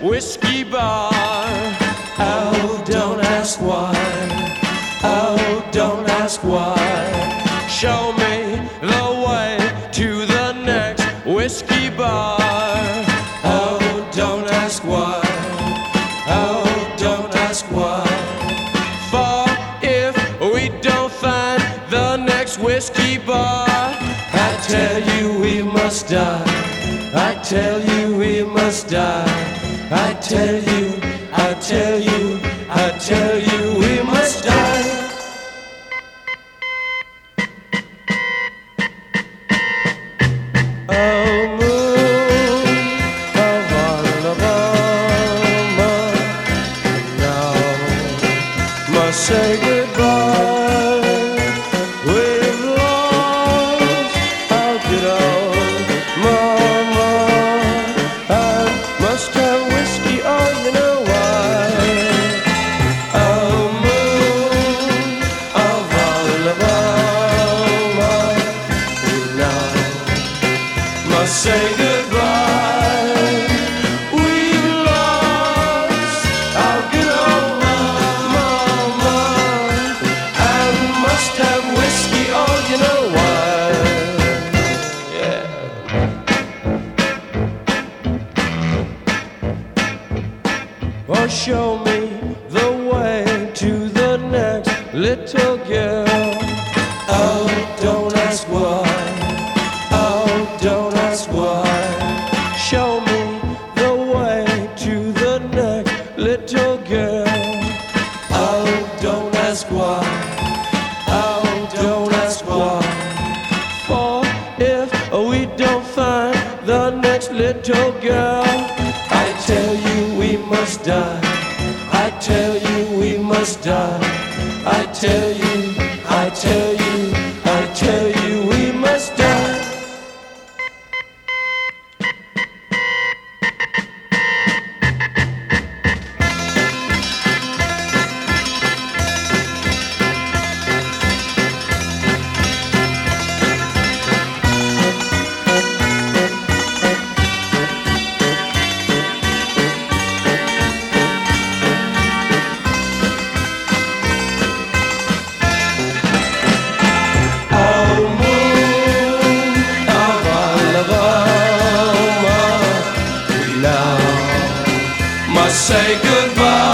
whiskey bar. Oh, don't ask why. Oh, don't ask why. Show me the way to the next whiskey bar. Oh, don't ask why. Oh, don't ask why. For if we don't find the next whiskey bar, I tell you we must die. I tell you we must die. I tell you, I tell you, I tell you we must die. Oh, moon of Alabama, now must say goodbye. We've lost our good old mama. I must have whiskey, oh, you know why. Oh, moon of Alabama, now must say goodbye. We've lost our good old mama, and must have whiskey, oh, you know why. Yeah. Oh, show me the way to the next little girl. Oh, don't ask why. Oh, don't ask why. Show me the way to the next little girl. Oh, don't ask why. Oh, don't ask why. For if we don't find the next little girl, I tell you we must die. I tell you we must die. I tell you, I tell you, I tell you we must die. Oh, moon of Alabama, we now must say goodbye.